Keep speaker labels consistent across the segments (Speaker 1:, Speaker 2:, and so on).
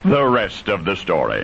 Speaker 1: the rest of the story.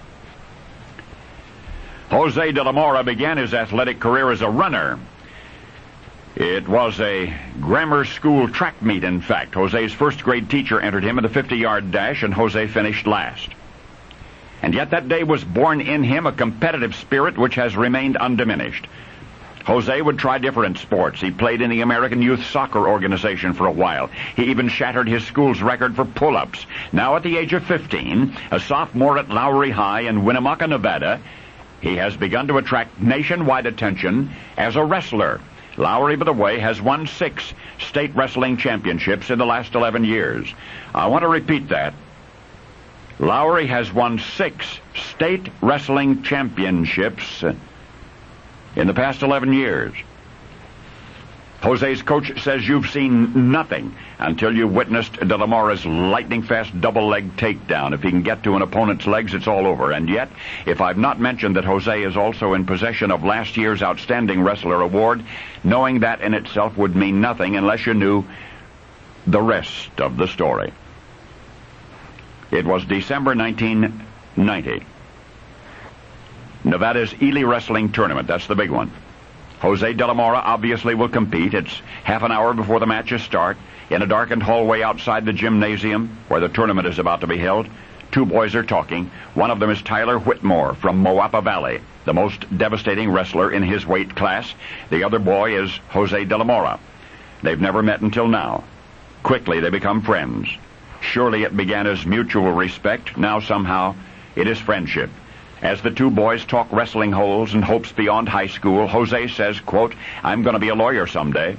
Speaker 1: Jose de la Mora began his athletic career as a runner. It was a grammar school track meet, in fact. Jose's first grade teacher entered him in the 50-yard dash, and Jose finished last. And yet that day was born in him a competitive spirit which has remained undiminished. Jose would try different sports. He played in the American Youth Soccer Organization for a while. He even shattered his school's record for pull-ups. Now at the age of 15, a sophomore at Lowry High in Winnemucca, Nevada, he has begun to attract nationwide attention as a wrestler. Lowry, by the way, has won 6 state wrestling championships in the last 11 years. I want to repeat that. Lowry has won 6 state wrestling championships in the past 11 years. Jose's coach says you've seen nothing until you've witnessed De La Mora's lightning-fast double-leg takedown. If he can get to an opponent's legs, it's all over. And yet, if I've not mentioned that Jose is also in possession of last year's Outstanding Wrestler Award, knowing that in itself would mean nothing unless you knew the rest of the story. It was December 1990. Nevada's Ely Wrestling Tournament. That's the big one. Jose de la Mora obviously will compete. It's half an hour before the matches start. In a darkened hallway outside the gymnasium where the tournament is about to be held, 2 boys are talking. One of them is Tyler Whitmore from Moapa Valley, the most devastating wrestler in his weight class. The other boy is Jose de la Mora. They've never met until now. Quickly they become friends. Surely it began as mutual respect. Now somehow it is friendship. As the 2 boys talk wrestling holes and hopes beyond high school, Jose says, quote, "I'm going to be a lawyer someday."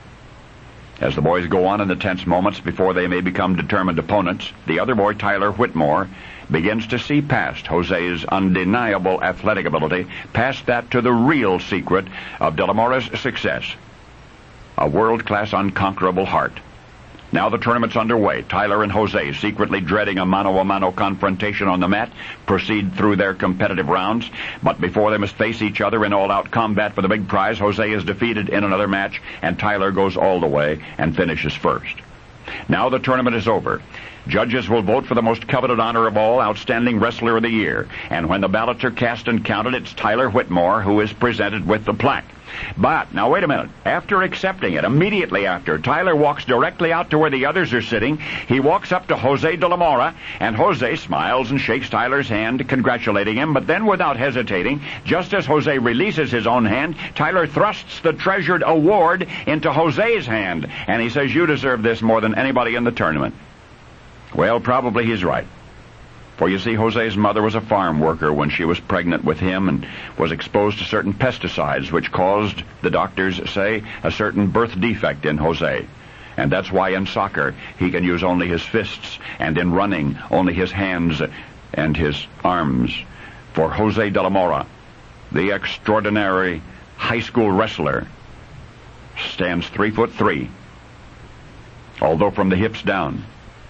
Speaker 1: As the boys go on in the tense moments before they may become determined opponents, the other boy, Tyler Whitmore, begins to see past Jose's undeniable athletic ability, past that to the real secret of De La Mora's success. A world-class, unconquerable heart. Now the tournament's underway. Tyler and Jose, secretly dreading a mano-a-mano confrontation on the mat, proceed through their competitive rounds. But before they must face each other in all-out combat for the big prize, Jose is defeated in another match, and Tyler goes all the way and finishes first. Now the tournament is over. Judges will vote for the most coveted honor of all, Outstanding Wrestler of the Year. And when the ballots are cast and counted, it's Tyler Whitmore who is presented with the plaque. But, now wait a minute, after accepting it, immediately after, Tyler walks directly out to where the others are sitting. He walks up to Jose de la Mora, and Jose smiles and shakes Tyler's hand, congratulating him, but then without hesitating, just as Jose releases his own hand, Tyler thrusts the treasured award into Jose's hand, and he says, "You deserve this more than anybody in the tournament." Well, probably he's right. For you see, Jose's mother was a farm worker when she was pregnant with him and was exposed to certain pesticides which caused, the doctors say, a certain birth defect in Jose. And that's why in soccer he can use only his fists, and in running only his hands and his arms. For Jose de la Mora, the extraordinary high school wrestler, stands 3'3", although from the hips down,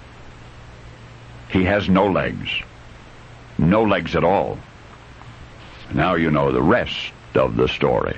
Speaker 1: he has no legs. No legs at all. Now you know the rest of the story.